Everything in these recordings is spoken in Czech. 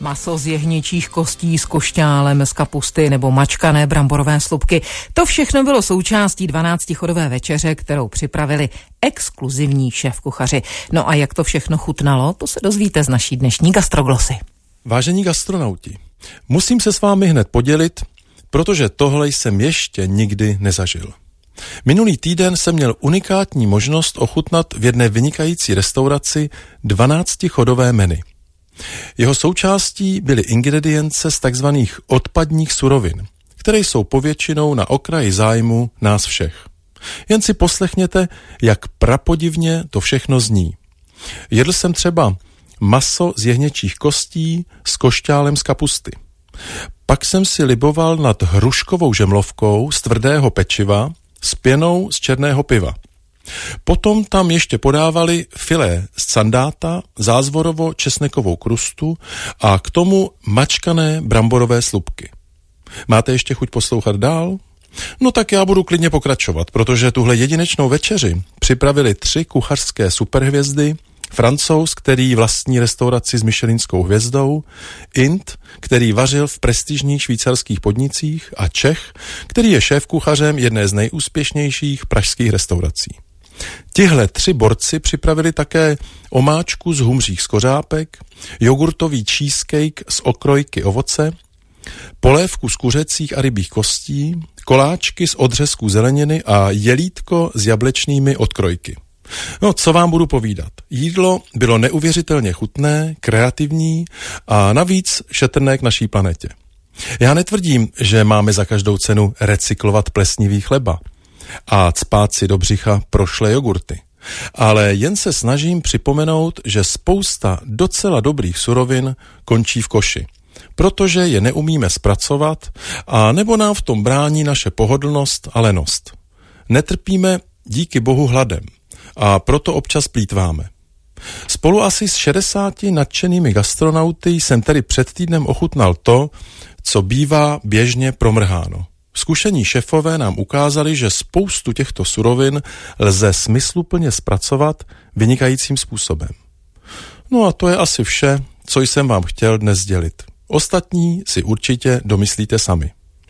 Maso z jehněčích kostí s košťálem z kapusty nebo mačkané bramborové slupky. To všechno bylo součástí 12chodové večeře, kterou připravili exkluzivní šéfkuchaři. No a jak to všechno chutnalo, to se dozvíte z naší dnešní gastroglosy. Vážení gastronauti, musím se s vámi hned podělit, protože tohle jsem ještě nikdy nezažil. Minulý týden jsem měl unikátní možnost ochutnat v jedné vynikající restauraci 12chodové menu. Jeho součástí byly ingredience z takzvaných odpadních surovin, které jsou povětšinou na okraji zájmu nás všech. Jen si poslechněte, jak prapodivně to všechno zní. Jedl jsem třeba maso z jehněčích kostí s košťálem z kapusty. Pak jsem si liboval nad hruškovou žemlovkou z tvrdého pečiva s pěnou z černého piva. Potom tam ještě podávali filé z sandáta, zázvorovo-česnekovou krustu a k tomu mačkané bramborové slupky. Máte ještě chuť poslouchat dál? No tak já budu klidně pokračovat, protože tuhle jedinečnou večeři připravili 3 kuchařské superhvězdy, Francouz, který vlastní restauraci s michelinskou hvězdou, Int, který vařil v prestižních švýcarských podnicích a Čech, který je šéfkuchařem jedné z nejúspěšnějších pražských restaurací. Tihle 3 borci připravili také omáčku z humřích skořápek, jogurtový cheesecake z okrojky ovoce, polévku z kuřecích a rybích kostí, koláčky z odřezků zeleniny a jelítko s jablečnými odkrojky. No, co vám budu povídat. Jídlo bylo neuvěřitelně chutné, kreativní a navíc šetrné k naší planetě. Já netvrdím, že máme za každou cenu recyklovat plesnivý chleba a cpát si do břicha prošlé jogurty. Ale jen se snažím připomenout, že spousta docela dobrých surovin končí v koši, protože je neumíme zpracovat a nebo nám v tom brání naše pohodlnost a lenost. Netrpíme díky bohu hladem a proto občas plýtváme. Spolu asi s 60 nadšenými gastronauty jsem tedy před týdnem ochutnal to, co bývá běžně promrháno. Zkušení šefové nám ukázali, že spoustu těchto surovin lze smysluplně zpracovat vynikajícím způsobem. No a to je asi vše, co jsem vám chtěl dnes sdělit. Ostatní si určitě domyslíte sami.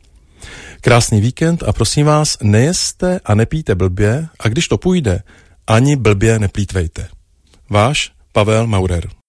Krásný víkend a prosím vás, nejeste a nepijte blbě a když to půjde, ani blbě neplýtvejte. Váš Pavel Maurer.